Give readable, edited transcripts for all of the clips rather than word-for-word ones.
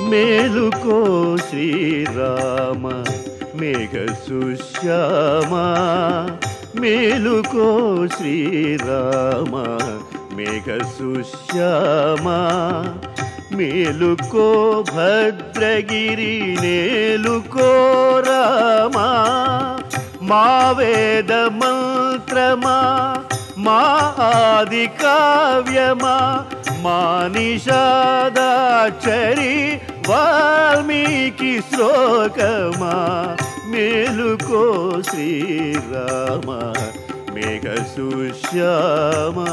మేలుకో శ్రీరామ మేఘ సుశ్యామ మేలుకో శ్రీరామ మేఘ సుశ్యామ మేలుకో భద్రగిరి నేలుకో రామా మా వేద మంత్రమా మా ఆది కావ్యమా మా నిషాదాక్షరి వాల్మీకి శ్లోకమా మేలుకో శ్రీరామ మేఘ సుశ్యామా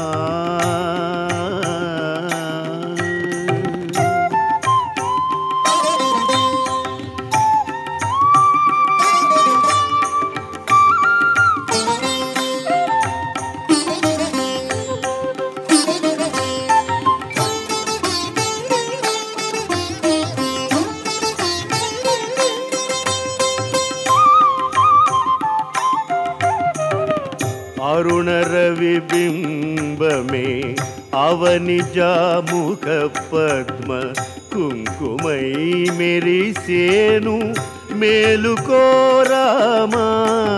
అరుణ రవి బింబమే అవనిజాముఖ పద్మ కుంకుమై మెరిసేను మేలుకో రామా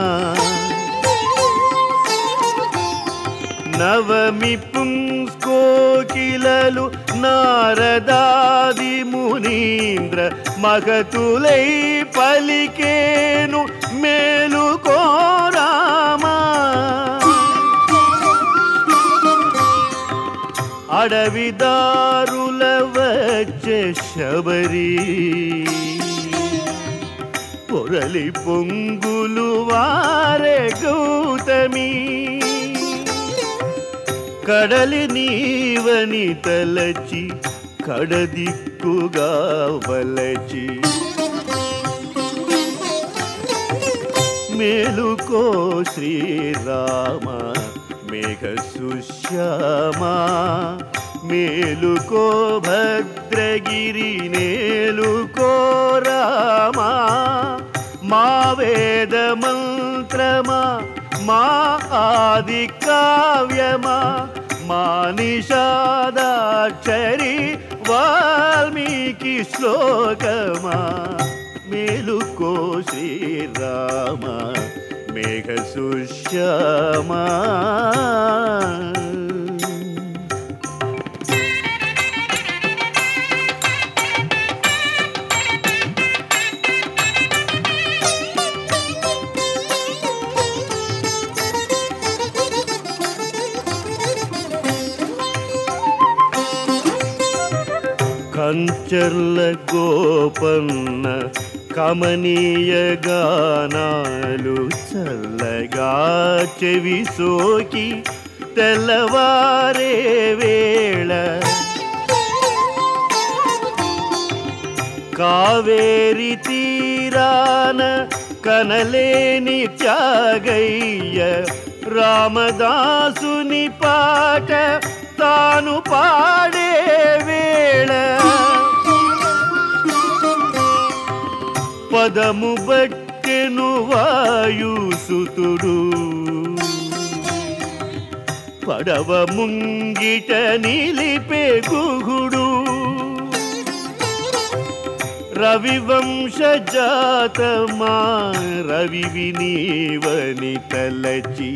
నవమి పుంస్కోకిలలు నారదాది మునీంద్ర మగతులై పలికేను మేలుకో రామా అడవిదారుల వచ్చే శబరి పొరలి పొంగులు వారే గౌతమి కడలి నీవని తలచి కడదిక్కుగా వలచి మేలుకో శ్రీరామ మేఘ సుశ్యామా మేలుకో భద్రగిరి నేలుకో రామా మా వేద మంత్రమా మా ఆది కావ్యమా మా నిషాదాక్షరి వాల్మీకి శ్లోకమా మేలుకో శ్రీరామ మేఘ సుశ్యామా కంచర్ల గోపన్న కమనీయ గానాలు చల్లగా చెవి సోకి తెల్లవారే వేళ కావేరి తీరాన కనలేని త్యాగయ్య రామదాసుని పాట తాను పాడే వేళ పదము బట్టెను వాయుసుతుడు పడవ ముంగిట నిలిపే గుహుడు రవివంశ జాతమా రవి వినీవని తలచి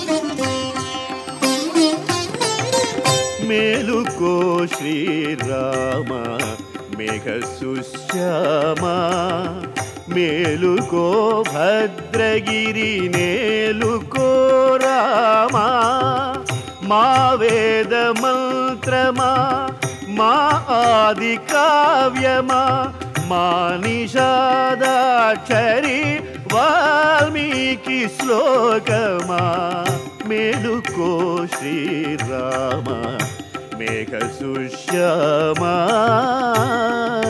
మేలుకో శ్రీరామ మేఘ సుశ్యామా మేలుకో భద్రగిరి నేలుకో రామా మా వేద మంత్రమా మా ఆది కావ్యమా మా నిషాదాక్షరి వాల్మీకి శ్లోకమా మేలుకో శ్రీరామ మేఘ సుశ్యామా